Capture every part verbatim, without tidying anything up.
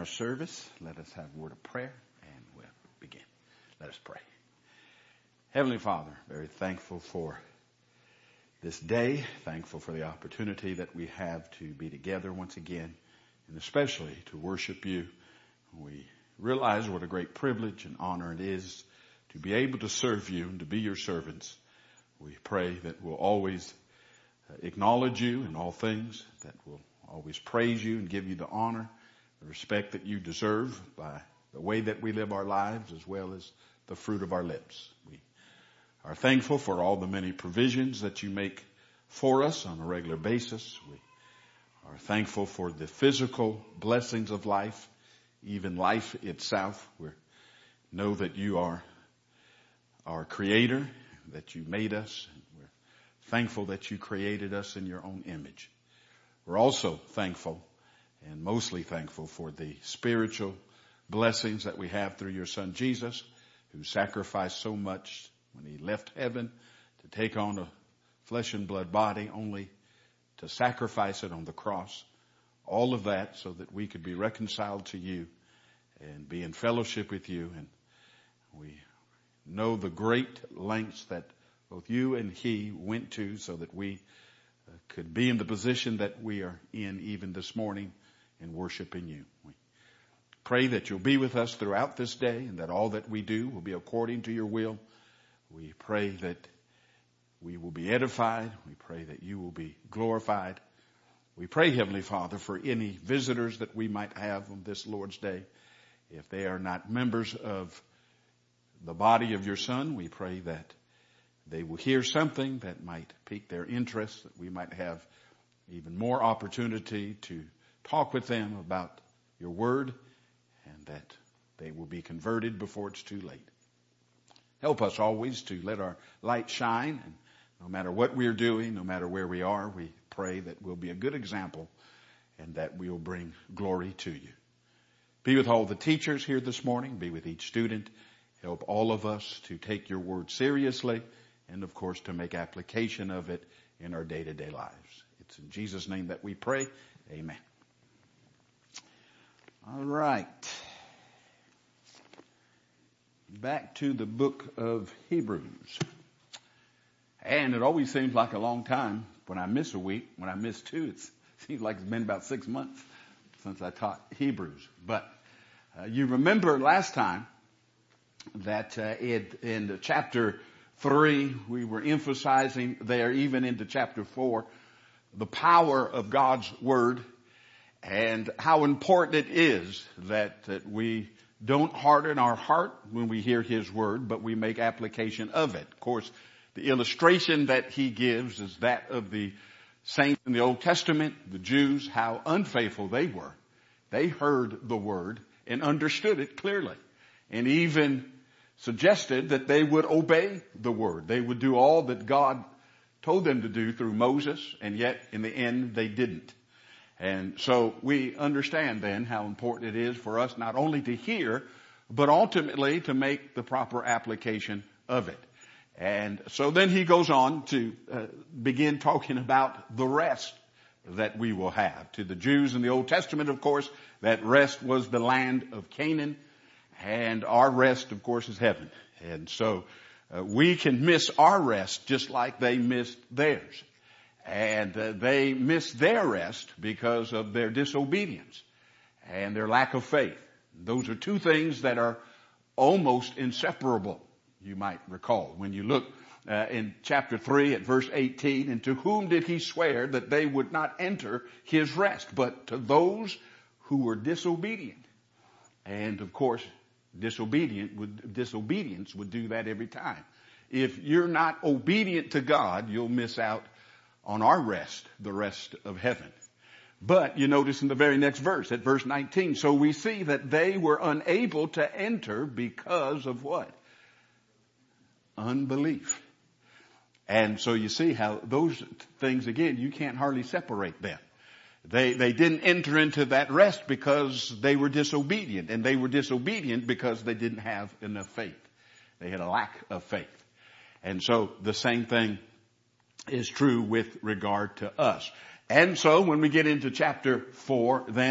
our service, let us have a word of prayer and we'll begin. Let us pray. Heavenly Father, very thankful for this day, thankful for the opportunity that we have to be together once again, and especially to worship you. We realize what a great privilege and honor it is to be able to serve you and to be your servants. We pray that we'll always acknowledge you in all things, that we'll always praise you and give you the honor, the respect that you deserve by the way that we live our lives as well as the fruit of our lips. We are thankful for all the many provisions that you make for us on a regular basis. We are thankful for the physical blessings of life, even life itself. We know that you are our creator, that you made us. We're thankful that you created us in your own image. We're also thankful and mostly thankful for the spiritual blessings that we have through your son Jesus, who sacrificed so much when he left heaven to take on a flesh and blood body, only to sacrifice it on the cross. All of that so that we could be reconciled to you and be in fellowship with you. And we know the great lengths that both you and he went to so that we uh, could be in the position that we are in even this morning in worshiping you. We pray that you'll be with us throughout this day and that all that we do will be according to your will. We pray that we will be edified. We pray that you will be glorified. We pray, Heavenly Father, for any visitors that we might have on this Lord's Day. If they are not members of the body of your Son, we pray that they will hear something that might pique their interest, that we might have even more opportunity to talk with them about your word, and that they will be converted before it's too late. Help us always to let our light shine, and no matter what we're doing, no matter where we are, we pray that we'll be a good example and that we'll bring glory to you. Be with all the teachers here this morning. Be with each student. Help all of us to take your word seriously and, of course, to make application of it in our day-to-day lives. It's in Jesus' name that we pray. Amen. All right. Back to the book of Hebrews. And it always seems like a long time when I miss a week. When I miss two, it seems like it's been about six months since I taught Hebrews. But uh, you remember last time that uh, it, in chapter three, we were emphasizing there, even into chapter four, the power of God's word and how important it is that, that we don't harden our heart when we hear his word, but we make application of it. Of course, the illustration that he gives is that of the saints in the Old Testament, the Jews, how unfaithful they were. They heard the word and understood it clearly, and even suggested that they would obey the word. They would do all that God told them to do through Moses, and yet in the end they didn't. And so we understand then how important it is for us not only to hear, but ultimately to make the proper application of it. And so then he goes on to uh, begin talking about the rest that we will have. To the Jews in the Old Testament, of course, that rest was the land of Canaan, and our rest, of course, is heaven. And so uh, we can miss our rest just like they missed theirs. And uh, they missed their rest because of their disobedience and their lack of faith. Those are two things that are almost inseparable, you might recall. When you look uh, in chapter three at verse eighteen, and to whom did he swear that they would not enter his rest, but to those who were disobedient? And of course, disobedient would, disobedience would do that every time. If you're not obedient to God, you'll miss out on our rest, the rest of heaven. But you notice in the very next verse, at verse nineteen, so we see that they were unable to enter because of what? Unbelief. And so you see how those things, again, you can't hardly separate them. They, they didn't enter into that rest because they were disobedient, and they were disobedient because they didn't have enough faith. They had a lack of faith. And so the same thing is true with regard to us. And so when we get into chapter four, then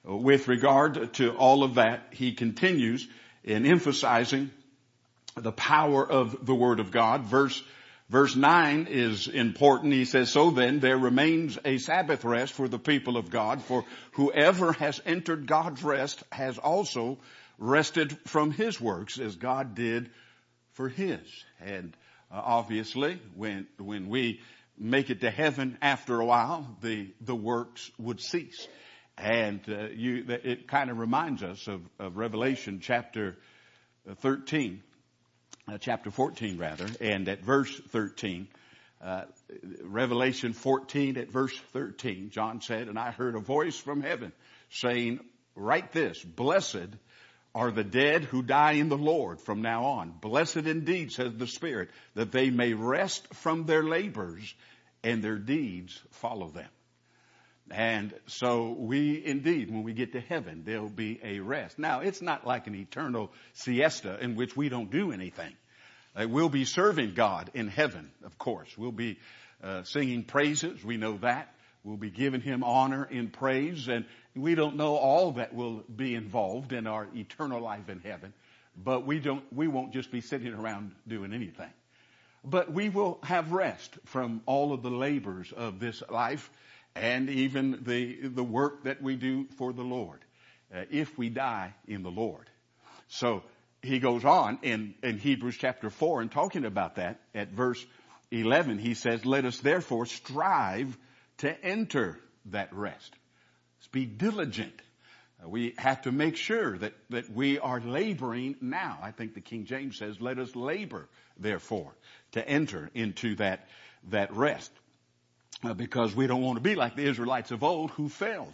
with regard to all of that, he continues in emphasizing the power of the Word of God. Verse, verse nine is important. He says, so then there remains a Sabbath rest for the people of God, for whoever has entered God's rest has also rested from his works as God did for his. And uh, obviously when, when we make it to heaven after a while, the, the works would cease. And uh, you, it kind of reminds us of, of Revelation chapter thirteen, uh, chapter fourteen rather, and at verse thirteen, uh, Revelation fourteen at verse thirteen, John said, and I heard a voice from heaven saying, write this, blessed are the dead who die in the Lord from now on. Blessed indeed, says the Spirit, that they may rest from their labors and their deeds follow them. And so we indeed, when we get to heaven, there'll be a rest. Now, it's not like an eternal siesta in which we don't do anything. Uh, we'll be serving God in heaven, of course. We'll be uh, singing praises. We know that. We'll be giving him honor in praise. And we don't know all that will be involved in our eternal life in heaven. But we don't, we won't just be sitting around doing anything. But we will have rest from all of the labors of this life, and even the the work that we do for the Lord, uh, if we die in the Lord. So he goes on in, in Hebrews chapter four and talking about that at verse eleven, he says, let us therefore strive to enter that rest. Let's be diligent. Uh, we have to make sure that, that we are laboring now. I think the King James says, let us labor therefore to enter into that, that rest. Uh, because we don't want to be like the Israelites of old who failed.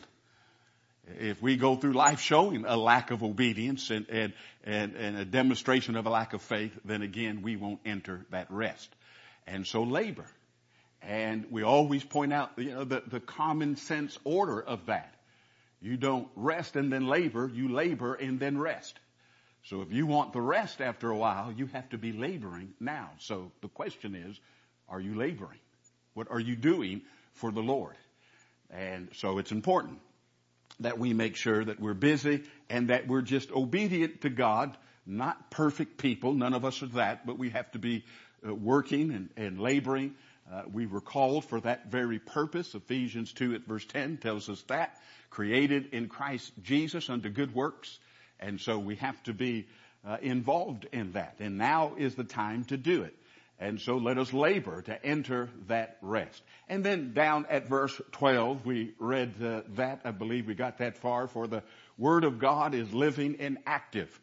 If we go through life showing a lack of obedience and, and, and, and a demonstration of a lack of faith, then again, we won't enter that rest. And so labor. And we always point out, you know, the, the common sense order of that. You don't rest and then labor, you labor and then rest. So if you want the rest after a while, you have to be laboring now. So the question is, are you laboring? What are you doing for the Lord? And so it's important that we make sure that we're busy and that we're just obedient to God, not perfect people. None of us are that, but we have to be uh, working and, and laboring. Uh, we were called for that very purpose. Ephesians two at verse ten tells us that. Created in Christ Jesus unto good works. And so we have to be uh, involved in that. And now is the time to do it. And so let us labor to enter that rest. And then down at verse twelve, we read uh, that. I believe we got that far. For the Word of God is living and active.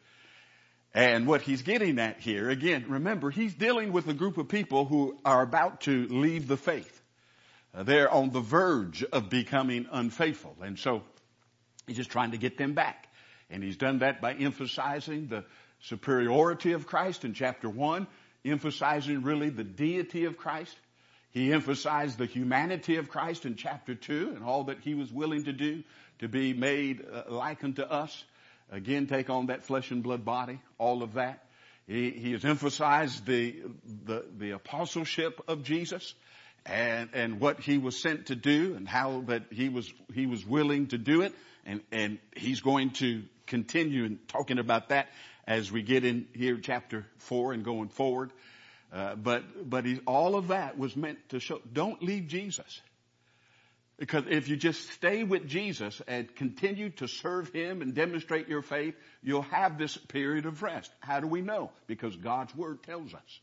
And what he's getting at here, again, remember, he's dealing with a group of people who are about to leave the faith. Uh, they're on the verge of becoming unfaithful. And so he's just trying to get them back. And he's done that by emphasizing the superiority of Christ in chapter one. Emphasizing really the deity of Christ. He emphasized the humanity of Christ in chapter two and all that he was willing to do to be made uh, like unto us. Again, take on that flesh and blood body, all of that. He, he has emphasized the, the, the apostleship of Jesus and, and what he was sent to do and how that he was, he was willing to do it. And, and he's going to continue in talking about that as we get in here, chapter four and going forward. Uh, but, but he, all of that was meant to show, don't leave Jesus. Because if you just stay with Jesus and continue to serve him and demonstrate your faith, you'll have this period of rest. How do we know? Because God's word tells us.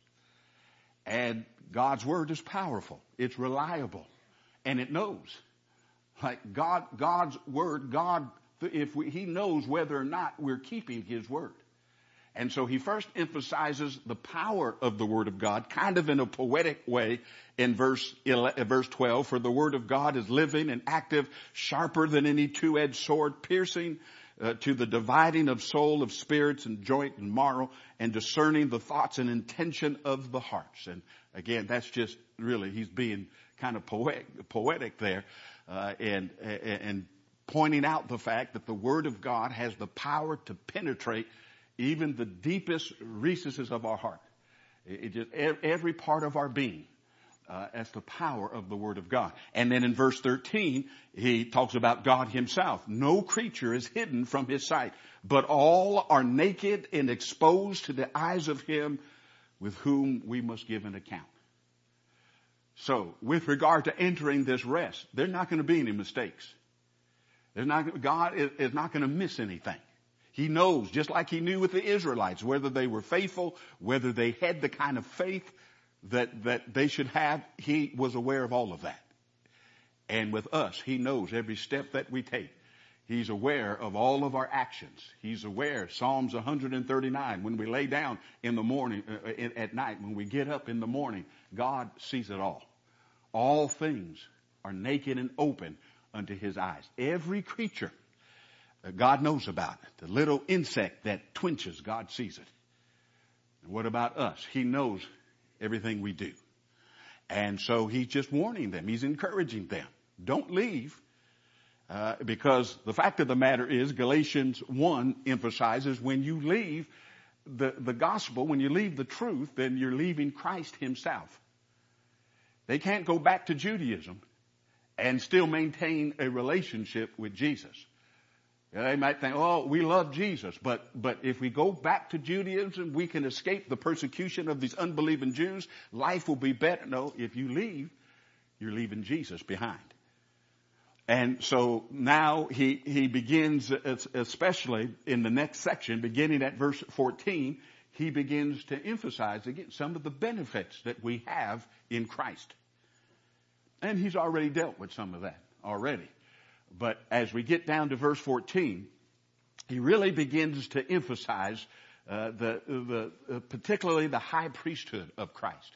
And God's word is powerful. It's reliable. And it knows. Like God, God's word, God, if we, he knows whether or not we're keeping his word. And so he first emphasizes the power of the Word of God, kind of in a poetic way in verse eleven, verse twelve. For the Word of God is living and active, sharper than any two-edged sword, piercing uh, to the dividing of soul, of spirits and joint and marrow, and discerning the thoughts and intention of the hearts. And again, that's just really, he's being kind of poetic, poetic there, uh, and, and pointing out the fact that the Word of God has the power to penetrate even the deepest recesses of our heart. It just, every part of our being. uh, as the power of the Word of God. And then in verse thirteen, he talks about God himself. No creature is hidden from his sight, but all are naked and exposed to the eyes of him with whom we must give an account. So with regard to entering this rest, there's not going to be any mistakes. There's not, God is, is not going to miss anything. He knows, just like he knew with the Israelites, whether they were faithful, whether they had the kind of faith that, that they should have. He was aware of all of that. And with us, he knows every step that we take. He's aware of all of our actions. He's aware, Psalms one thirty-nine, when we lay down in the morning, uh, in, at night, when we get up in the morning, God sees it all. All things are naked and open unto his eyes. Every creature, uh, God knows about it. The little insect that twinges, God sees it. And what about us? He knows everything we do. And so he's just warning them. He's encouraging them. Don't leave. Uh, because the fact of the matter is, Galatians one emphasizes when you leave the, the gospel, when you leave the truth, then you're leaving Christ himself. They can't go back to Judaism and still maintain a relationship with Jesus. They might think, oh, we love Jesus, but, but if we go back to Judaism, we can escape the persecution of these unbelieving Jews. Life will be better. No, if you leave, you're leaving Jesus behind. And so now he, he begins, especially in the next section, beginning at verse fourteen, he begins to emphasize again some of the benefits that we have in Christ. And he's already dealt with some of that already. But as we get down to verse fourteen, he really begins to emphasize uh, the, the uh, particularly the high priesthood of Christ.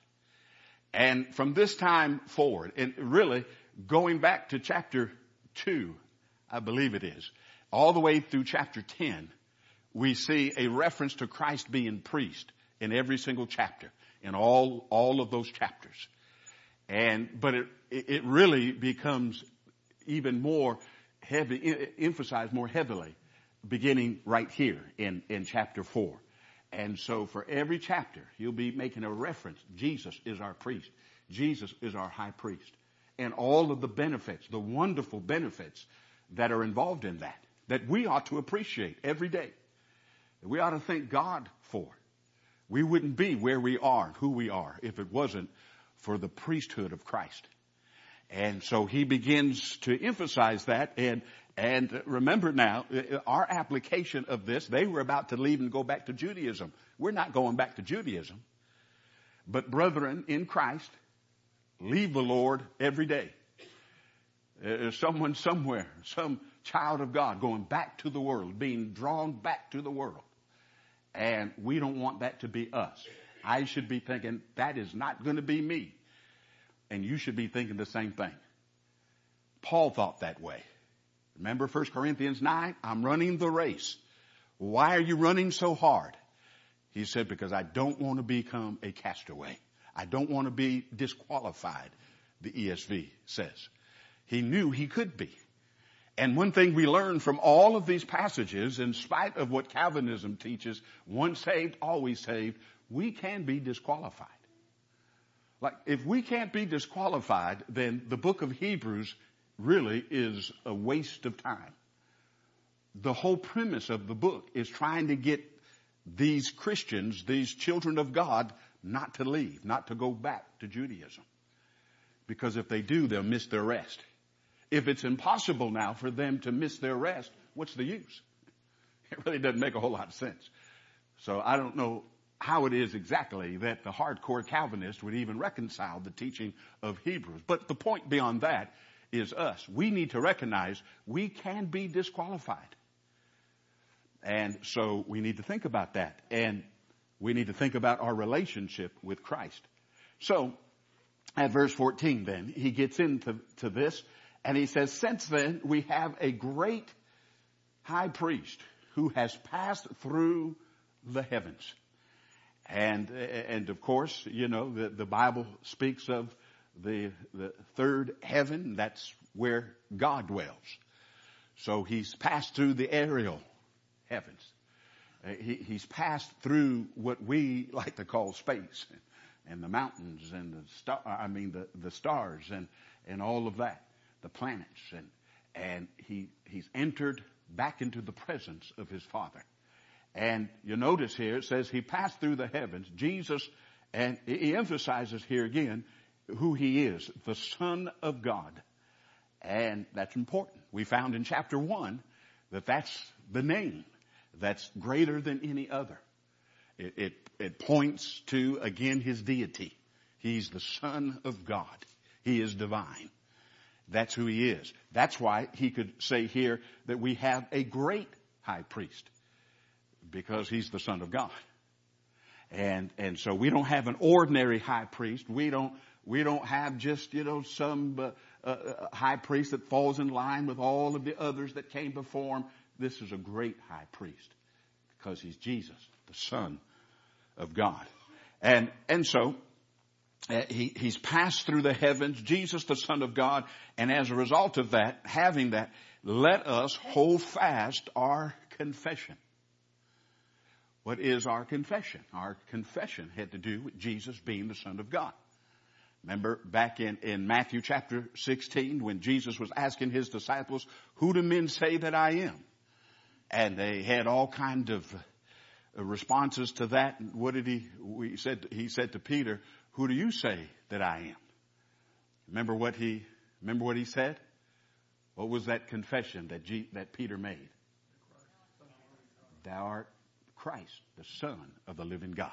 And from this time forward, and really going back to chapter two, I believe it is, all the way through chapter ten, we see a reference to Christ being priest in every single chapter, in all, all of those chapters. And, but it, it really becomes even more heavy, emphasized more heavily, beginning right here in, in chapter four. And so for every chapter, he'll be making a reference. Jesus is our priest. Jesus is our high priest. And all of the benefits, the wonderful benefits that are involved in that, that we ought to appreciate every day. We ought to thank God for. We wouldn't be where we are, who we are, if it wasn't for the priesthood of Christ. And so he begins to emphasize that. And, and remember now, our application of this, they were about to leave and go back to Judaism. We're not going back to Judaism. But brethren in Christ, leave the Lord every day. There's someone somewhere, some child of God going back to the world, being drawn back to the world. And we don't want that to be us. I should be thinking, that is not going to be me. And you should be thinking the same thing. Paul thought that way. Remember First Corinthians nine? I'm running the race. Why are you running so hard? He said, because I don't want to become a castaway. I don't want to be disqualified, the E S V says. He knew he could be. And one thing we learn from all of these passages, in spite of what Calvinism teaches, once saved, always saved, we can be disqualified. Like, if we can't be disqualified, then the book of Hebrews really is a waste of time. The whole premise of the book is trying to get these Christians, these children of God, not to leave, not to go back to Judaism. Because if they do, they'll miss their rest. If it's impossible now for them to miss their rest, what's the use? It really doesn't make a whole lot of sense. So I don't know how it is exactly that the hardcore Calvinist would even reconcile the teaching of Hebrews. But the point beyond that is us. We need to recognize we can be disqualified. And so we need to think about that. And we need to think about our relationship with Christ. So at verse fourteen then, he gets into to this and he says, since then we have a great high priest who has passed through the heavens. And, and of course, you know, the, the Bible speaks of the, the third heaven. That's where God dwells. So he's passed through the aerial heavens. Uh, he, he's passed through what we like to call space. and the mountains and the star, I mean the, the stars and, and all of that, the planets. And, and he, he's entered back into the presence of his Father. And you notice here, it says he passed through the heavens, Jesus, and he emphasizes here again who he is, the Son of God. And that's important. We found in chapter one that that's the name that's greater than any other. It, it, it points to, again, his deity. He's the Son of God. He is divine. That's who he is. That's why he could say here that we have a great high priest, because he's the Son of God. And, and so we don't have an ordinary high priest. We don't, we don't have just, you know, some uh, uh, high priest that falls in line with all of the others that came before him. This is a great high priest because he's Jesus, the Son of God. And, and so uh, he, he's passed through the heavens, Jesus, the Son of God. And as a result of that, having that, let us hold fast our confession. What is our confession? Our confession had to do with Jesus being the Son of God. Remember back in, in Matthew chapter sixteen when Jesus was asking his disciples, who do men say that I am? And they had all kinds of responses to that. What did he, we said, he said to Peter, who do you say that I am? Remember what he, remember what he said? What was that confession that G, that Peter made? Thou art Christ, the Son of the living God.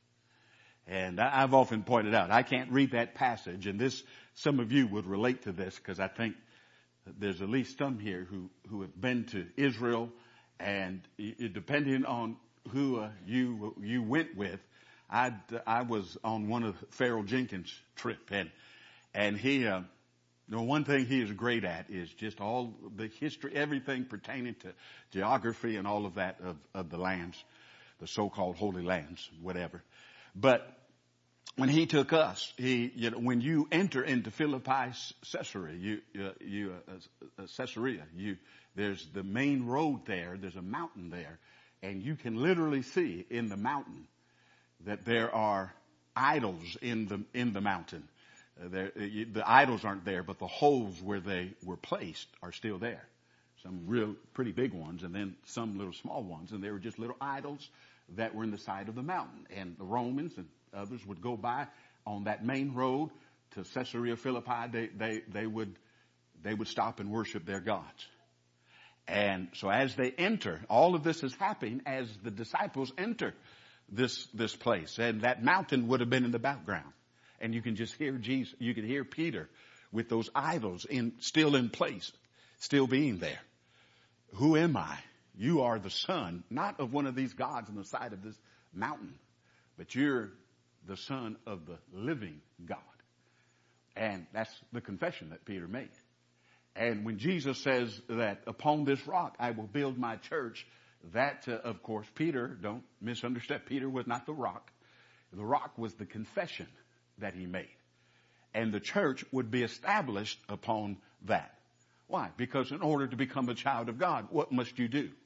And I've often pointed out, I can't read that passage, and this, some of you would relate to this, because I think there's at least some here who, who have been to Israel, and depending on who uh, you, you went with, I, I was on one of Farrell Jenkins' trip, and, and he, uh, you know, one thing he is great at is just all the history, everything pertaining to geography and all of that of, of the lands, the so-called holy lands, whatever. But when he took us, he, you know, when you enter into Philippi, Caesarea, you, uh, you, uh, uh, Caesarea, you, there's the main road there. There's a mountain there, and you can literally see in the mountain that there are idols in the in the mountain. Uh, there, you, the idols aren't there, but the holes where they were placed are still there. Some real pretty big ones, and then some little small ones, and they were just little idols that were in the side of the mountain. And the Romans and others would go by on that main road to Caesarea Philippi. They, they, they would, they would stop and worship their gods. And so as they enter, all of this is happening as the disciples enter this, this place. And that mountain would have been in the background. And you can just hear Jesus, you can hear Peter with those idols in, still in place, still being there. Who am I? You are the son, not of one of these gods on the side of this mountain, but you're the Son of the living God. And that's the confession that Peter made. And when Jesus says that upon this rock I will build my church, that, uh, of course, Peter, don't misunderstand, Peter was not the rock. The rock was the confession that he made. And the church would be established upon that. Why? Because in order to become a child of God, what must you do?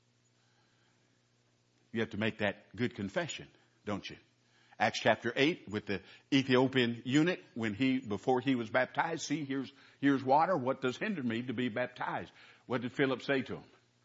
You have to make that good confession, don't you? Acts chapter eight with the Ethiopian eunuch, when he, before he was baptized, see, here's, here's water. What does hinder me to be baptized? What did Philip say to him?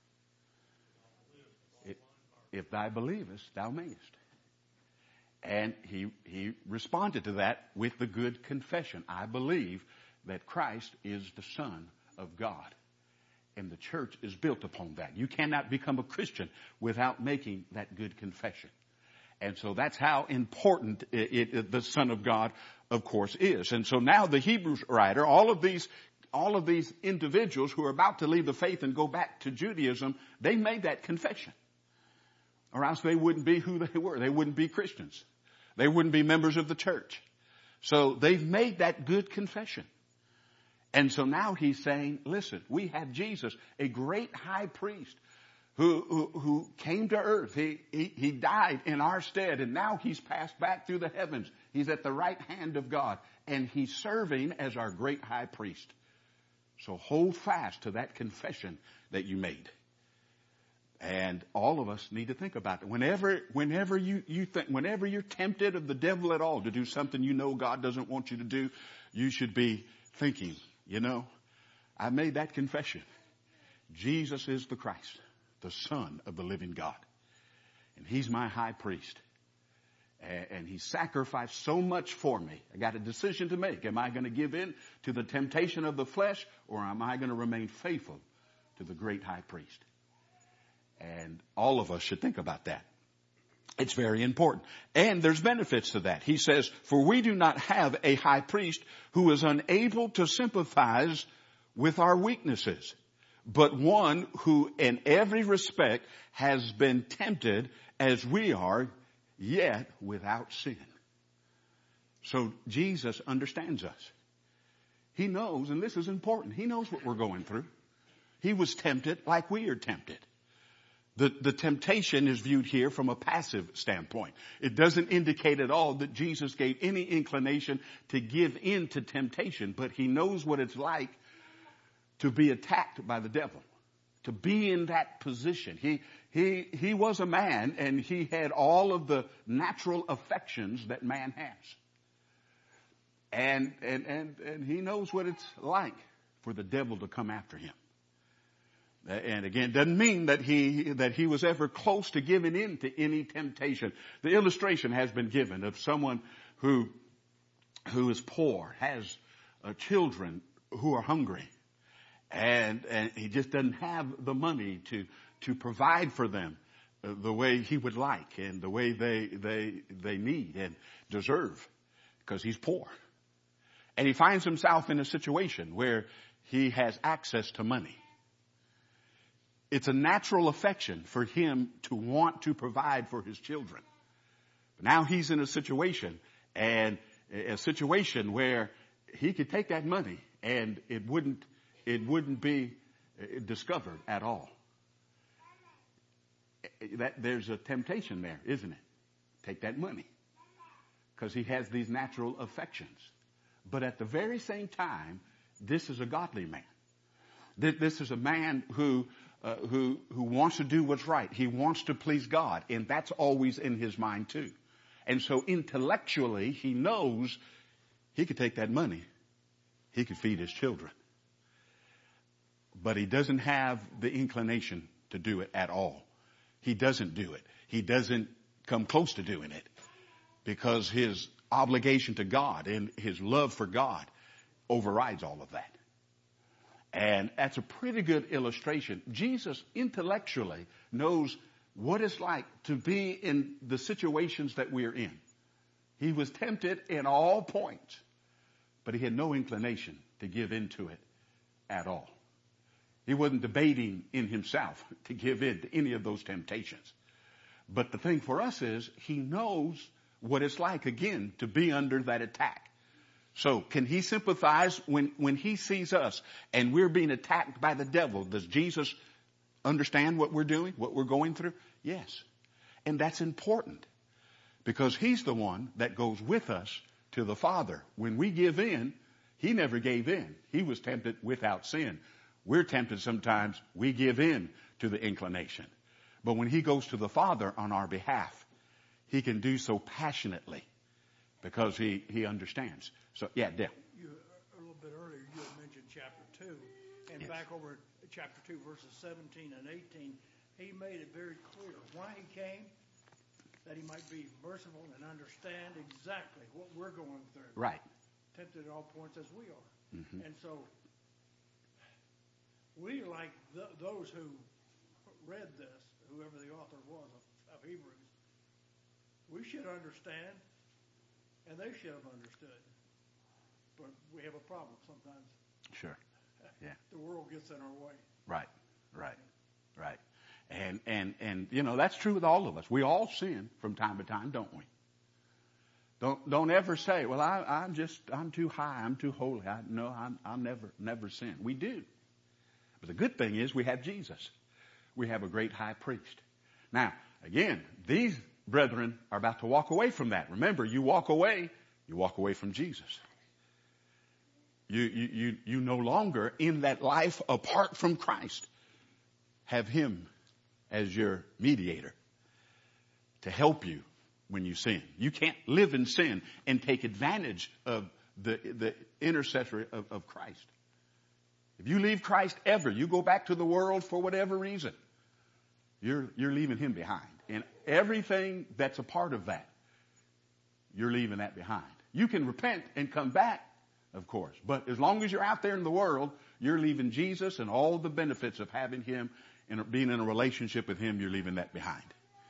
If, if thou believest, thou mayest. And he, he responded to that with the good confession. I believe that Christ is the Son of God. And the church is built upon that. You cannot become a Christian without making that good confession. And so that's how important it, it, the Son of God, of course, is. And so now the Hebrews writer, all of these, all of these individuals who are about to leave the faith and go back to Judaism, they made that confession. Or else they wouldn't be who they were. They wouldn't be Christians. They wouldn't be members of the church. So they've made that good confession. And so now he's saying, listen, we have Jesus, a great high priest who, who, who came to earth. He, he, he died in our stead, and now he's passed back through the heavens. He's at the right hand of God, and he's serving as our great high priest. So hold fast to that confession that you made. And all of us need to think about it. Whenever, whenever you, you think, whenever you're tempted of the devil at all to do something you know God doesn't want you to do, you should be thinking, you know, I made that confession. Jesus is the Christ, the Son of the living God. And He's my high priest. And He sacrificed so much for me. I got a decision to make. Am I going to give in to the temptation of the flesh, or am I going to remain faithful to the great high priest? And all of us should think about that. It's very important. And there's benefits to that. He says, for we do not have a high priest who is unable to sympathize with our weaknesses, but one who in every respect has been tempted as we are, yet without sin. So Jesus understands us. He knows, and this is important, He knows what we're going through. He was tempted like we are tempted. The, the temptation is viewed here from a passive standpoint. It doesn't indicate at all that Jesus gave any inclination to give in to temptation, but He knows what it's like to be attacked by the devil, to be in that position. He, he, he was a man, and He had all of the natural affections that man has. And, and, and, and He knows what it's like for the devil to come after Him. And again, doesn't mean that he, that he was ever close to giving in to any temptation. The illustration has been given of someone who, who is poor, has uh, children who are hungry, and, and he just doesn't have the money to, to provide for them uh, the way he would like and the way they, they, they need and deserve, because he's poor. And he finds himself in a situation where he has access to money. It's a natural affection for him to want to provide for his children. But now he's in a situation, and a situation where he could take that money and it wouldn't, it wouldn't be discovered at all. That, there's a temptation there, isn't it? Take that money. Because he has these natural affections. But at the very same time, this is a godly man. This is a man who Uh, who, who wants to do what's right. He wants to please God. And that's always in his mind too. And so intellectually, he knows he could take that money. He could feed his children. But he doesn't have the inclination to do it at all. He doesn't do it. He doesn't come close to doing it. Because his obligation to God and his love for God overrides all of that. And that's a pretty good illustration. Jesus intellectually knows what it's like to be in the situations that we're in. He was tempted in all points, but he had no inclination to give in to it at all. He wasn't debating in himself to give in to any of those temptations. But the thing for us is he knows what it's like, again, to be under that attack. So can he sympathize when, when he sees us and we're being attacked by the devil? Does Jesus understand what we're doing, what we're going through? Yes. And that's important because he's the one that goes with us to the Father. When we give in, he never gave in. He was tempted without sin. We're tempted sometimes, we give in to the inclination. But when he goes to the Father on our behalf, he can do so passionately because he, he understands. So, yeah, Dale. You, a little bit earlier, you had mentioned chapter two. And yes. Back over at chapter two, verses seventeen and eighteen, he made it very clear why he came, that he might be merciful and understand exactly what we're going through. Right. Tempted at all points as we are. Mm-hmm. And so, we, like th- those who read this, whoever the author was of, of Hebrews, we should understand, and they should have understood. But we have a problem sometimes. Sure. Yeah. The world gets in our way. Right. Right. Right. And, and, and, you know, that's true with all of us. We all sin from time to time, don't we? Don't, don't ever say, well, I, I'm just, I'm too high. I'm too holy. I, no, I'm, I'll never, never sin. We do. But the good thing is we have Jesus. We have a great high priest. Now, again, these brethren are about to walk away from that. Remember, you walk away, you walk away from Jesus. You, you, you, you no longer in that life apart from Christ have him as your mediator to help you when you sin. You can't live in sin and take advantage of the, the intercessory of, of Christ. If you leave Christ ever, you go back to the world for whatever reason, you're, you're leaving him behind. And everything that's a part of that, you're leaving that behind. You can repent and come back, of course, but as long as you're out there in the world, you're leaving Jesus and all the benefits of having him and being in a relationship with him, you're leaving that behind.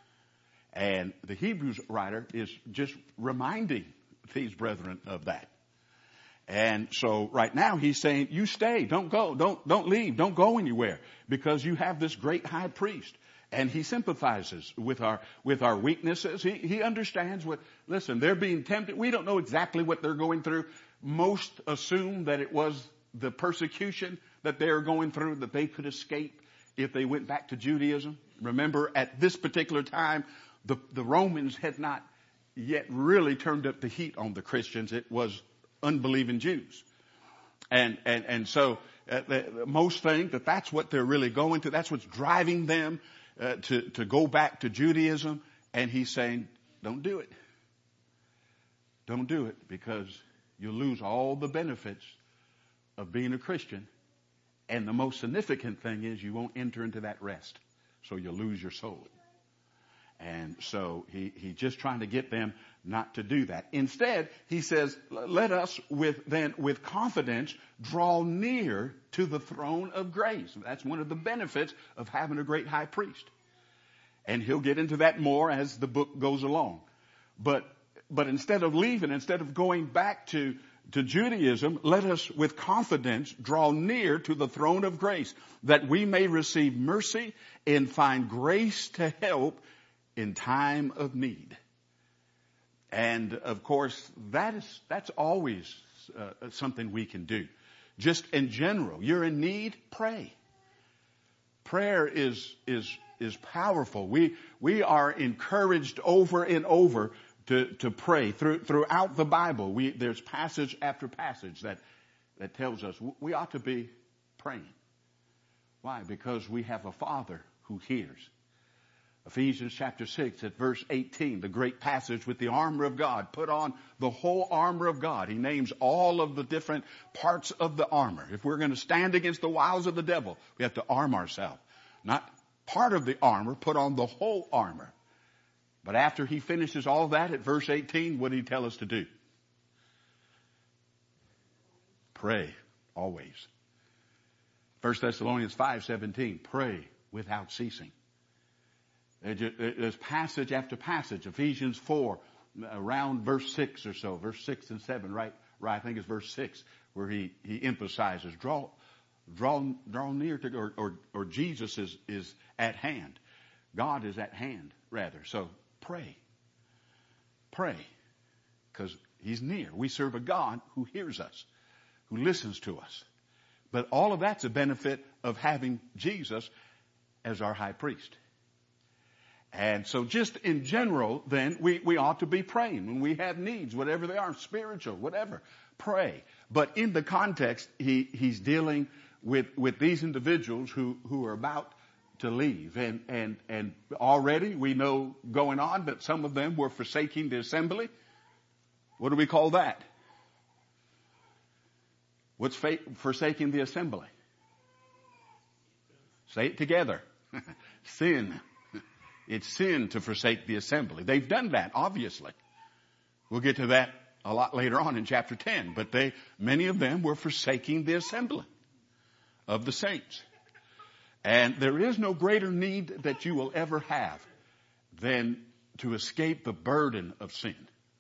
And the Hebrews writer is just reminding these brethren of that. And so right now he's saying, you stay, don't go, don't, don't leave, don't go anywhere, because you have this great high priest. And he sympathizes with our, with our weaknesses. He, he understands what, listen, they're being tempted. We don't know exactly what they're going through. Most assume that it was the persecution that they are going through that they could escape if they went back to Judaism. Remember, at this particular time, the, the Romans had not yet really turned up the heat on the Christians. It was unbelieving Jews. And, and, and so uh, the, most think that that's what they're really going through. That's what's driving them uh, to, to go back to Judaism. And he's saying, don't do it. Don't do it, because you'll lose all the benefits of being a Christian. And the most significant thing is you won't enter into that rest. So you'll lose your soul. And so he, he's just trying to get them not to do that. Instead, he says, let us with then with confidence draw near to the throne of grace. That's one of the benefits of having a great high priest. And he'll get into that more as the book goes along. But, but instead of leaving, instead of going back to, to Judaism, let us with confidence draw near to the throne of grace, that we may receive mercy and find grace to help in time of need. And of course, that is, that's always uh, something we can do. Just in general, you're in need, pray. Prayer is, is, is powerful. We, we are encouraged over and over to, to pray through, throughout the Bible. We, there's passage after passage that, that tells us we ought to be praying. Why? Because we have a Father who hears. Ephesians chapter six at verse eighteen, the great passage with the armor of God. Put on the whole armor of God. He names all of the different parts of the armor. If we're going to stand against the wiles of the devil, we have to arm ourselves. Not part of the armor, put on the whole armor. But after he finishes all that at verse eighteen, what did he tell us to do? Pray always. First Thessalonians five seventeen, pray without ceasing. There's passage after passage. Ephesians four, around verse six or so, verse six and seven, right? Right, I think it's verse six, where he, he emphasizes, draw, draw, draw near to, or, or, or Jesus is, is at hand. God is at hand, rather. So pray. Pray. Because he's near. We serve a God who hears us, who listens to us. But all of that's a benefit of having Jesus as our high priest. And so just in general, then, we, we ought to be praying when we have needs, whatever they are, spiritual, whatever. Pray. But in the context, he, he's dealing with, with these individuals who, who are about to leave. And, and, and already we know going on that some of them were forsaking the assembly. What do we call that? What's fa- forsaking the assembly? Say it together. Sin. It's sin to forsake the assembly. They've done that, obviously. We'll get to that a lot later on in chapter ten. But they, many of them were forsaking the assembly of the saints. And there is no greater need that you will ever have than to escape the burden of sin.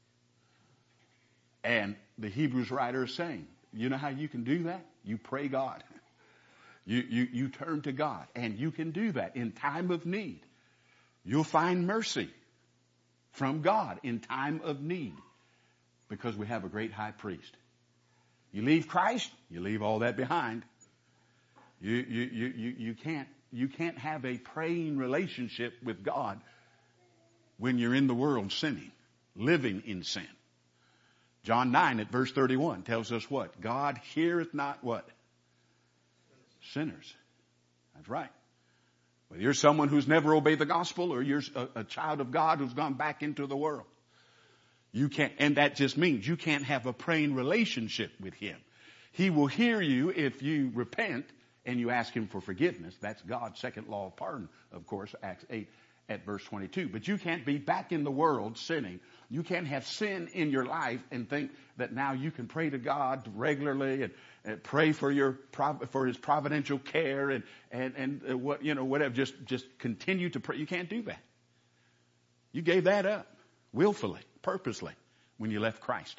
And the Hebrews writer is saying, you know how you can do that? You pray God. You, you, you turn to God. And you can do that in time of need. You'll find mercy from God in time of need, because we have a great high priest. You leave Christ, you leave all that behind. You, you, you, you, you can't, you can't have a praying relationship with God when you're in the world sinning, living in sin. John nine at verse thirty-one tells us what? God heareth not what? Sinners. That's right. Whether you're someone who's never obeyed the gospel or you're a, a child of God who's gone back into the world. You can't, and that just means you can't have a praying relationship with him. He will hear you if you repent and you ask him for forgiveness. That's God's second law of pardon, of course, Acts eight at verse twenty-two. But you can't be back in the world sinning. You can't have sin in your life and think that now you can pray to God regularly and, and pray for your for his providential care and and and uh, what you know whatever. Just just continue to pray. You can't do that. You gave that up willfully, purposely, when you left Christ,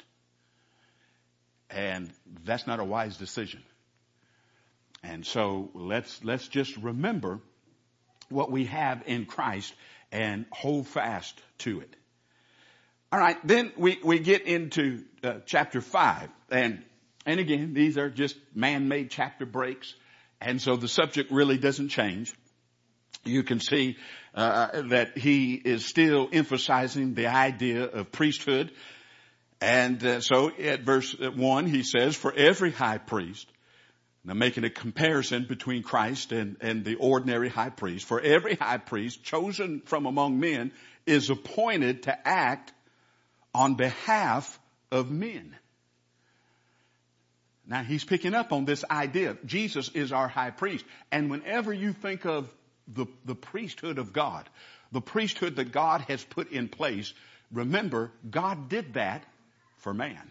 and that's not a wise decision. And so let's let's just remember what we have in Christ and hold fast to it. All right, then we, we get into uh, chapter five. And, and again, these are just man-made chapter breaks. And so the subject really doesn't change. You can see uh, that he is still emphasizing the idea of priesthood. And uh, so at verse one, he says, for every high priest, now making a comparison between Christ and, and the ordinary high priest, for every high priest chosen from among men is appointed to act on behalf of men. Now he's picking up on this idea. Jesus is our high priest. And whenever you think of the, the priesthood of God, the priesthood that God has put in place, remember, God did that for man.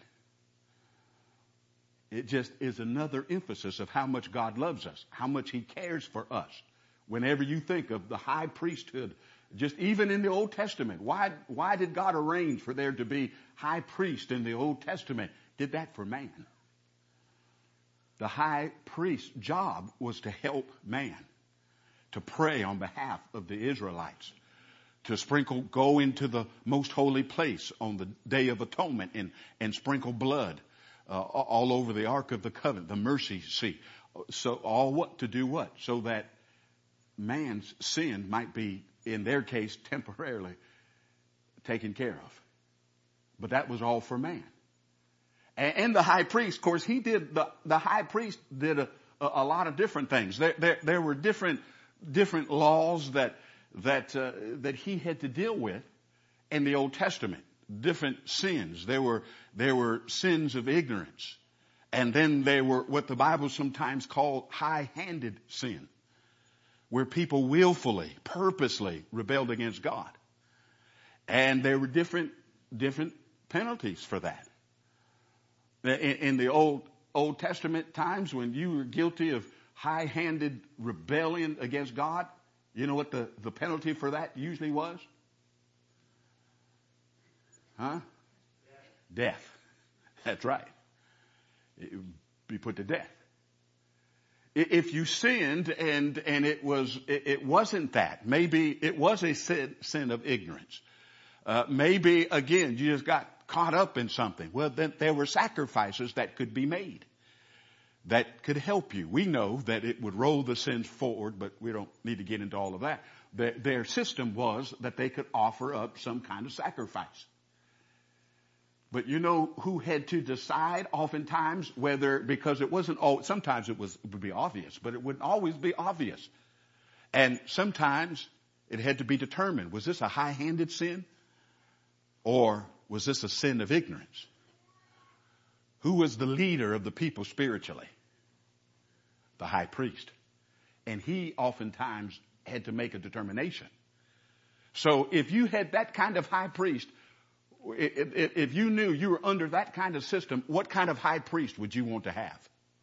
It just is another emphasis of how much God loves us, how much he cares for us. Whenever you think of the high priesthood, just even in the Old Testament, why, why did God arrange for there to be high priest in the Old Testament? Did that for man. The high priest's job was to help man, to pray on behalf of the Israelites, to sprinkle, go into the most holy place on the Day of Atonement and, and sprinkle blood uh, all over the Ark of the Covenant, the mercy seat. So all what? To do what? So that man's sin might be, in their case, temporarily taken care of. But that was all for man. And, and the high priest, of course, he did, the, the high priest did a, a, a lot of different things. There, there, there were different, different laws that, that, uh, that he had to deal with in the Old Testament. Different sins. There were, there were sins of ignorance. And then there were what the Bible sometimes called high-handed sin, where people willfully, purposely rebelled against God. And there were different, different penalties for that. In, in the Old, Old Testament times, when you were guilty of high-handed rebellion against God, you know what the, the penalty for that usually was? Huh? Death. Death. That's right. It would be put to death. If you sinned and, and it was, it, it wasn't that. Maybe it was a sin, sin of ignorance. Uh, maybe again, you just got caught up in something. Well, then there were sacrifices that could be made that could help you. We know that it would roll the sins forward, but we don't need to get into all of that. Their, their system was that they could offer up some kind of sacrifice. But you know who had to decide oftentimes whether, because it wasn't all, sometimes it was, it would be obvious, but it wouldn't always be obvious. And sometimes it had to be determined, was this a high-handed sin? Or was this a sin of ignorance? Who was the leader of the people spiritually? The high priest. And he oftentimes had to make a determination. So if you had that kind of high priest, if you knew you were under that kind of system, what kind of high priest would you want to have?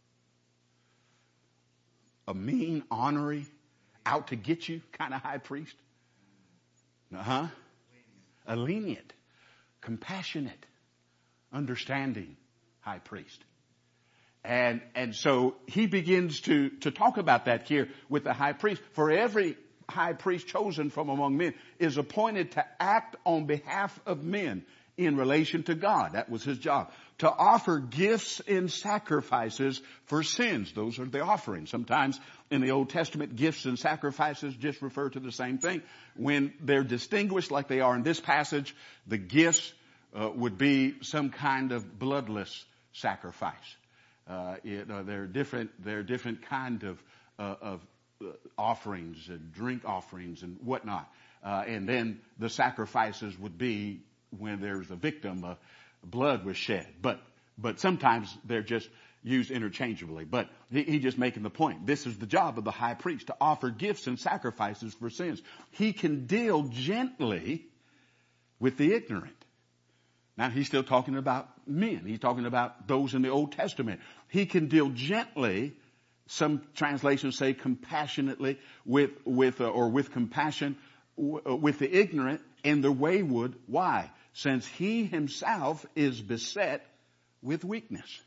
A mean, ornery, out to get you kind of high priest? Uh-huh. A lenient, compassionate, understanding high priest. And, and so he begins to, to talk about that here with the high priest. For every high priest chosen from among men is appointed to act on behalf of men in relation to God. That was his job. To offer gifts and sacrifices for sins. Those are the offerings. Sometimes in the Old Testament, gifts and sacrifices just refer to the same thing. When they're distinguished like they are in this passage, the gifts uh, would be some kind of bloodless sacrifice. Uh, it, uh, there are different, there are different kind of, uh, of offerings and drink offerings and whatnot. Uh, and then the sacrifices would be when there's a victim, uh, blood was shed. But, but sometimes they're just used interchangeably. But he, he just making the point. This is the job of the high priest, to offer gifts and sacrifices for sins. He can deal gently with the ignorant. Now he's still talking about men. He's talking about those in the Old Testament. He can deal gently, some translations say compassionately, with, with, uh, or with compassion, w- uh, with the ignorant and the wayward. Why? Since he himself is beset with weakness.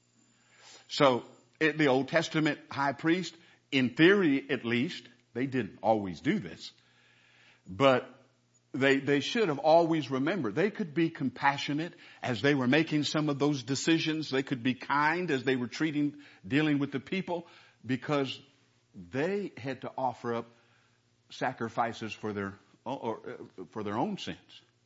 So, it, the Old Testament high priest, in theory at least, they didn't always do this, but they, they should have always remembered. They could be compassionate as they were making some of those decisions. They could be kind as they were treating, dealing with the people, because they had to offer up sacrifices for their, or, uh, for their own sins.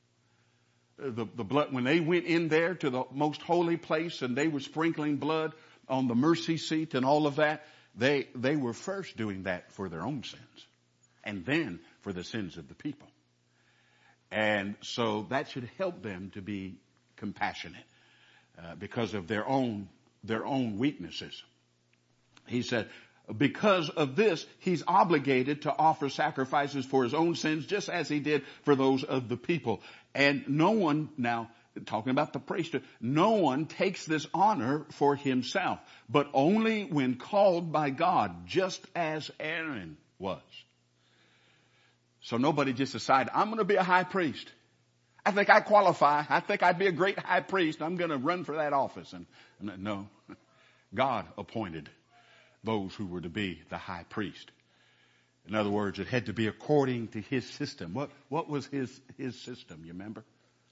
The, the blood, when they went in there to the most holy place and they were sprinkling blood on the mercy seat and all of that, they, they were first doing that for their own sins and then for the sins of the people. And so that should help them to be compassionate, uh, because of their own, their own weaknesses. He said, because of this, he's obligated to offer sacrifices for his own sins, just as he did for those of the people. And no one, now talking about the priesthood, no one takes this honor for himself, but only when called by God, just as Aaron was. So nobody just decided, I'm going to be a high priest. I think I qualify. I think I'd be a great high priest. I'm going to run for that office. And, and no, God appointed those who were to be the high priest. In other words, it had to be according to his system. What, what was his, his system, you remember?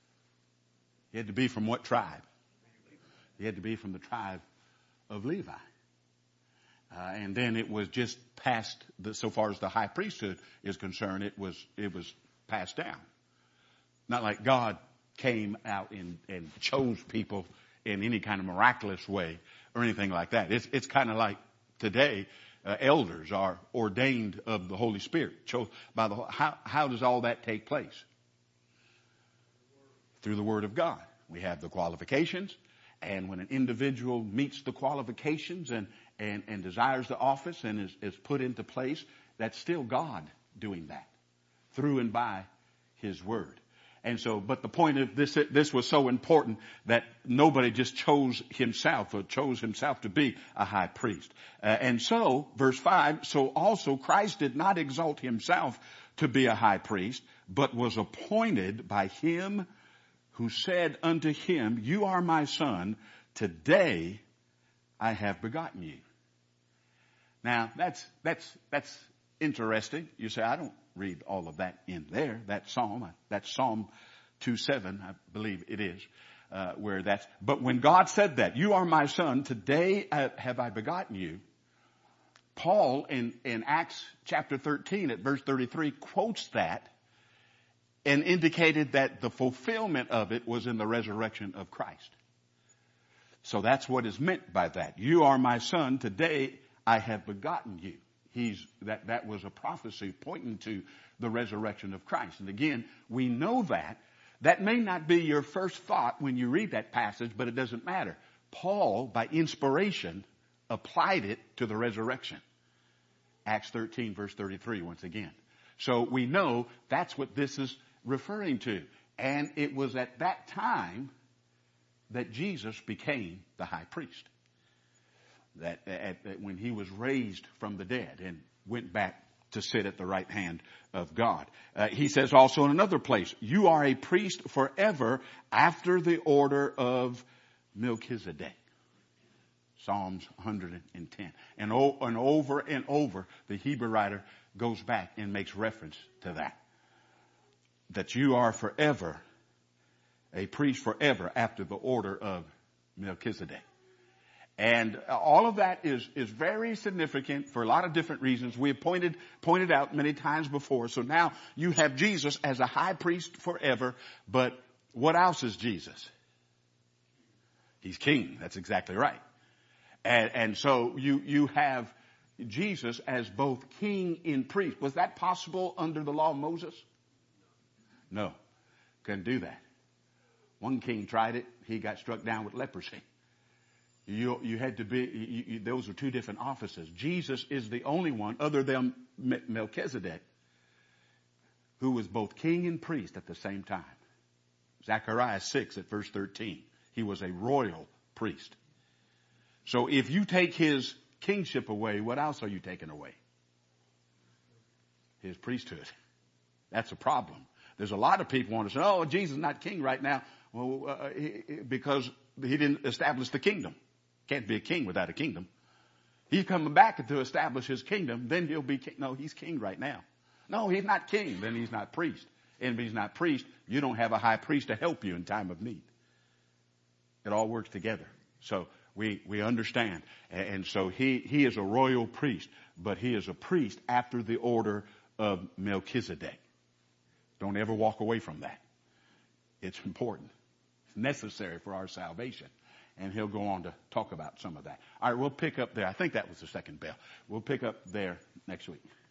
He had to be from what tribe? He had to be from the tribe of Levi. Uh, and then it was just passed, the, so far as the high priesthood is concerned, it was, it was passed down. Not like God came out and, and chose people in any kind of miraculous way or anything like that. It's, it's kind of like today, uh, elders are ordained of the Holy Spirit. Chose by the, how, how does all that take place? Through the Word of God. We have the qualifications, and when an individual meets the qualifications and, and, and desires the office and is, is put into place, that's still God doing that through and by His Word. And so, but the point of this, this was so important that nobody just chose himself or chose himself to be a high priest. Uh, and so, verse five, so also Christ did not exalt himself to be a high priest, but was appointed by him who said unto him, you are my son, today I have begotten you. Now, that's, that's, that's interesting. You say, I don't read all of that in there. That psalm, that's Psalm two seven, I believe it is, uh, where that's, but when God said that, you are my son, today have I begotten you, Paul in, in Acts chapter thirteen at verse thirty-three quotes that and indicated that the fulfillment of it was in the resurrection of Christ. So that's what is meant by that. You are my son, today I have begotten you. He's, that, that was a prophecy pointing to the resurrection of Christ. And again, we know that. That may not be your first thought when you read that passage, but it doesn't matter. Paul, by inspiration, applied it to the resurrection. Acts thirteen verse thirty-three once again. So we know that's what this is referring to. And it was at that time that Jesus became the high priest. That, at, that when he was raised from the dead and went back to sit at the right hand of God. Uh, he says also in another place, you are a priest forever after the order of Melchizedek. Psalms one hundred ten. And, o- and over and over, the Hebrew writer goes back and makes reference to that. That you are forever a priest forever after the order of Melchizedek. And all of that is, is very significant for a lot of different reasons. We have pointed, pointed out many times before. So now you have Jesus as a high priest forever. But what else is Jesus? He's king. That's exactly right. And, and so you, you have Jesus as both king and priest. Was that possible under the law of Moses? No. Couldn't do that. One king tried it. He got struck down with leprosy. You, you had to be, you, you, those are two different offices. Jesus is the only one other than Melchizedek who was both king and priest at the same time. Zechariah six at verse thirteen. He was a royal priest. So if you take his kingship away, what else are you taking away? His priesthood. That's a problem. There's a lot of people want to say, oh, Jesus is not king right now. Well, uh, he, because he didn't establish the kingdom. Can't be a king without a kingdom. He's coming back to establish his kingdom. Then he'll be king. No, he's king right now. No, he's not king. Then he's not priest. And if he's not priest, you don't have a high priest to help you in time of need. It all works together. So we, we understand. And so he, he is a royal priest, but he is a priest after the order of Melchizedek. Don't ever walk away from that. It's important. It's necessary for our salvation. And he'll go on to talk about some of that. All right, we'll pick up there. I think that was the second bell. We'll pick up there next week.